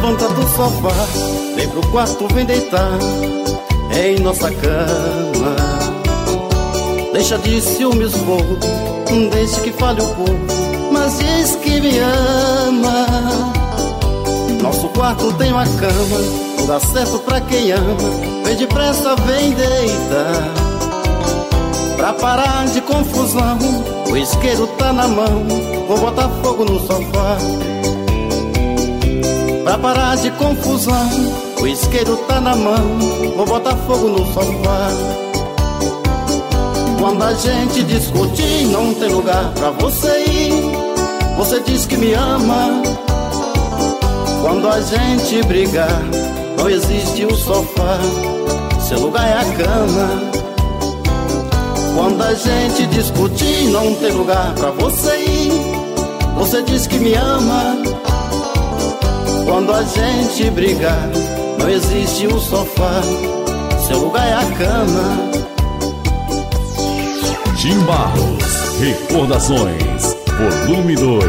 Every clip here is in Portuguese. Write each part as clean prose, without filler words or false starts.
Levanta do sofá, vem pro quarto, vem deitar em nossa cama. Deixa de ciúmes, bobo, deixe que fale o povo, mas diz que me ama. Nosso quarto tem uma cama, não dá certo pra quem ama. Vem depressa, vem deitar. Pra parar de confusão, o isqueiro tá na mão, vou botar fogo no sofá. Pra parar de confusão, o isqueiro tá na mão, vou botar fogo no sofá. Quando a gente discutir, não tem lugar pra você ir. Você diz que me ama. Quando a gente brigar, não existe o sofá, seu lugar é a cama. Quando a gente discutir, não tem lugar pra você ir. Você diz que me ama. Quando a gente brigar, não existe o sofá, seu lugar é a cama. Tim Barros, Recordações, volume 2.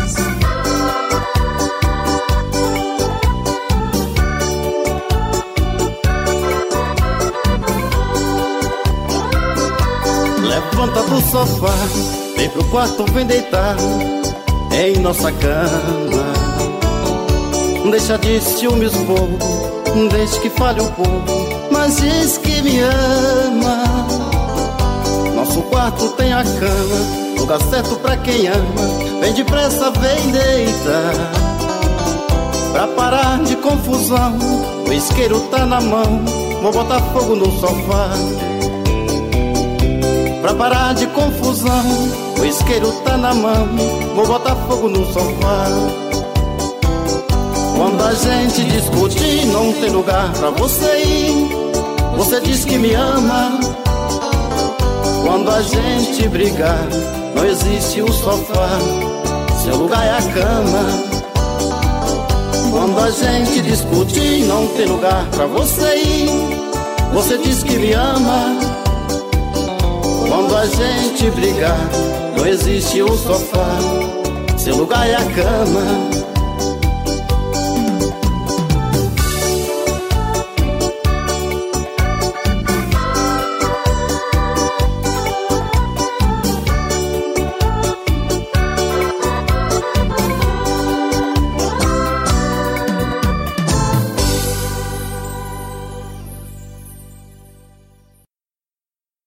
Levanta do sofá, vem pro quarto, vem deitar em nossa cama. Deixa de ciúmes, bobo, deixe que fale o povo, mas diz que me ama. Nosso quarto tem a cama, lugar certo pra quem ama. Vem depressa, vem deitar. Pra parar de confusão, o isqueiro tá na mão, vou botar fogo no sofá. Pra parar de confusão, o isqueiro tá na mão, vou botar fogo no sofá. Quando a gente discutir, não tem lugar pra você ir. Você diz que me ama. Quando a gente brigar, não existe o sofá, seu lugar é a cama. Quando a gente discutir, não tem lugar pra você ir. Você diz que me ama. Quando a gente brigar, não existe o sofá, seu lugar é a cama.